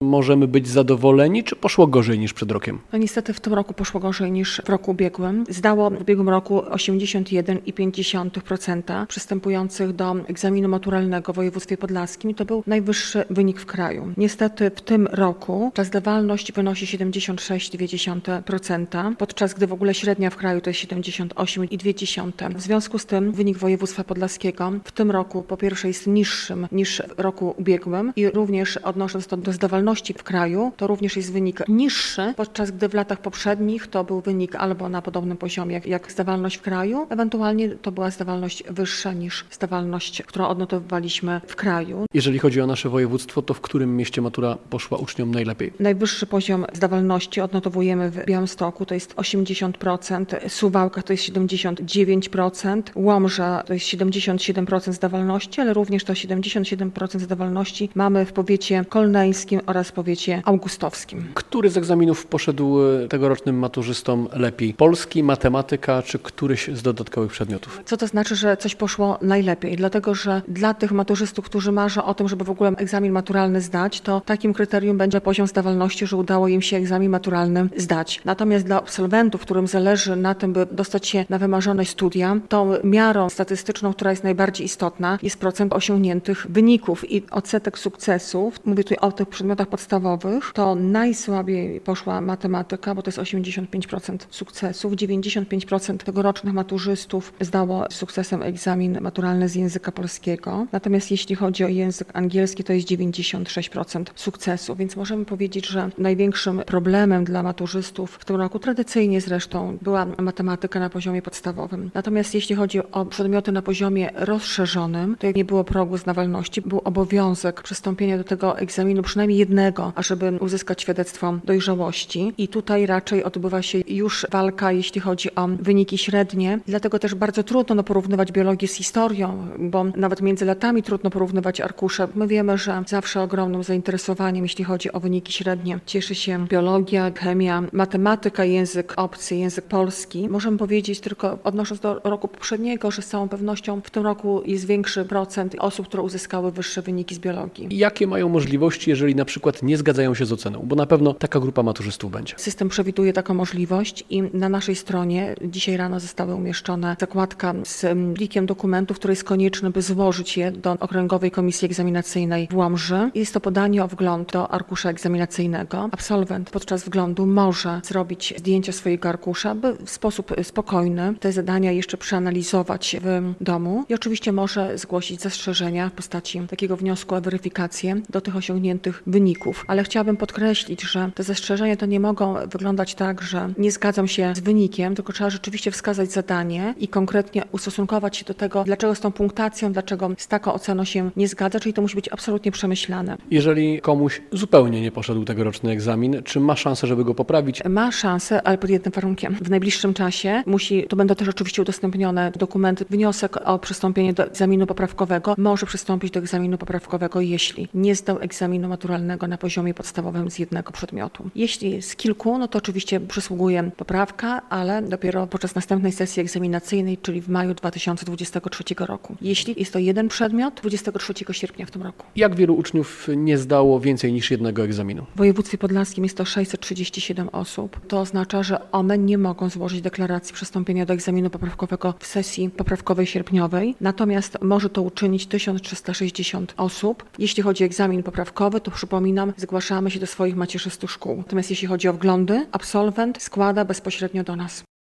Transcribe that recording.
możemy być zadowoleni, czy poszło gorzej niż przed rokiem? No niestety w tym roku poszło gorzej niż w roku ubiegłym. Zdało w ubiegłym roku 81,5% przystępujących do egzaminu maturalnego w województwie podlaskim. To był najwyższy wynik w kraju. Niestety w tym roku ta zdawalność wynosi 76,2%, podczas gdy w ogóle średnia w kraju to jest 78,2%. W związku z tym wynik województwa podlaskiego w tym roku po pierwsze jest niższym niż w roku ubiegłym i również odnosząc to do zdawalności w kraju, to również jest wynik niższy, podczas gdy w latach poprzednich to był wynik albo na podobnym poziomie jak zdawalność w kraju, ewentualnie to była zdawalność wyższa niż zdawalność, którą odnotowywaliśmy w kraju. Jeżeli chodzi o nasze województwo, to w którym mieście matura poszła uczniom najlepiej? Najwyższy poziom zdawalności odnotowujemy w Białymstoku, to jest 80%, Suwałkach to jest 79%, Łomża to jest 77% zdawalności, ale również to 77% zdawalności mamy w powiecie kolneńskim oraz powiecie augustowskim. Który z egzaminów poszedł tegorocznym maturzystom lepiej? Polski, matematyka czy któryś z dodatkowych przedmiotów? Co to znaczy, że coś poszło najlepiej? Dlatego, że dla tych maturzystów, którzy marzą o tym, żeby w ogóle egzamin maturalny zdać, to takim kryterium będzie poziom zdawalności, że udało im się egzamin maturalny zdać. Natomiast dla absolwentów, którym zależy na tym, by dostać się na wymarzone studia, tą miarą statystyczną, która jest najbardziej istotna, jest procent osiągniętych wyników i odsetek sukcesów. Mówię tutaj o tych przedmiotach podstawowych. To najsłabiej poszła matematyka, bo to jest 85% sukcesów. 95% tegorocznych maturzystów zdało z sukcesem egzamin maturalny z języka polskiego. Natomiast jeśli chodzi o język angielski, to jest 96% sukcesu. Więc możemy powiedzieć, że największym problemem dla maturzystów w tym roku, tradycyjnie zresztą, była matematyka na poziomie podstawowym. Natomiast jeśli chodzi o przedmioty na poziomie rozszerzonym, to jak nie było progu zdawalności, był obowiązek przystąpienia do tego egzaminu przynajmniej jednego, ażeby uzyskać świadectwo dojrzałości. I tutaj raczej odbywa się już walka, jeśli chodzi o wyniki średnie. Dlatego też bardzo trudno porównywać biologię z historią, bo nawet między latami trudno porównywać arkusze. My wiemy, że zawsze ogromnym zainteresowaniem, jeśli chodzi o wyniki średnie, cieszy się biologia, chemia, matematyka, język obcy, język polski. Możemy powiedzieć tylko, odnosząc do roku poprzedniego, że z całą pewnością w tym roku jest większy procent osób, które uzyskały wyższe wyniki z biologii. Jakie mają możliwości, jeżeli na przykład nie zgadzają się z oceną? Bo na pewno taka grupa maturzystów będzie. System przewiduje taką możliwość i na naszej stronie dzisiaj rano zostały umieszczone zakładka z plikiem dokumentów, który jest konieczny, by złożyć je do Okręgowej Komisji Egzaminacyjnej w Łomży. Jest to podanie o wgląd do arkusza egzaminacyjnego. Absolwent podczas wglądu może zrobić zdjęcie swojego arkusza, by w sposób spokojny te zadania jeszcze przeanalizować w domu i oczywiście może zgłosić zastrzeżenia w postaci takiego wniosku o weryfikację do tych osiągniętych wyników. Ale chciałabym podkreślić, że te zastrzeżenia to nie mogą wyglądać tak, że nie zgadzam się z wynikiem, tylko trzeba rzeczywiście wskazać zadanie i konkretnie ustosunkować się do tego, dlaczego z tą punktacją, dlaczego z taką oceną się nie zgadza, czyli to musi być absolutnie przemyślane. Jeżeli komuś zupełnie nie poszedł tegoroczny egzamin, czy ma szansę, żeby go poprawić? Ma szansę, ale pod jednym warunkiem. W najbliższym czasie to będą też oczywiście udostępnione dokumenty, wniosek o przystąpienie do egzaminu poprawkowego. Może przystąpić do egzaminu poprawkowego, jeśli nie zdał egzaminu maturalnego na poziomie podstawowym z jednego przedmiotu. Jeśli z kilku, no to oczywiście przysługuje poprawka, ale dopiero podczas następnej sesji egzaminacyjnej, czyli w maju 2023 roku. Jeśli jest to jeden przedmiot, 23 sierpnia w tym roku. Jak wielu uczniów nie zdało więcej niż jednego egzaminu? W województwie podlaskim jest to 637 osób. To oznacza, że one nie mogą złożyć deklaracji przystąpienia do egzaminu poprawkowego w sesji poprawkowej sierpniowej. Natomiast może to uczynić 1360 osób. Jeśli chodzi o egzamin poprawkowy, to przypominam, zgłaszamy się do swoich macierzystych szkół. Natomiast jeśli chodzi o wglądy, absolwent składa bezpośrednio do nas.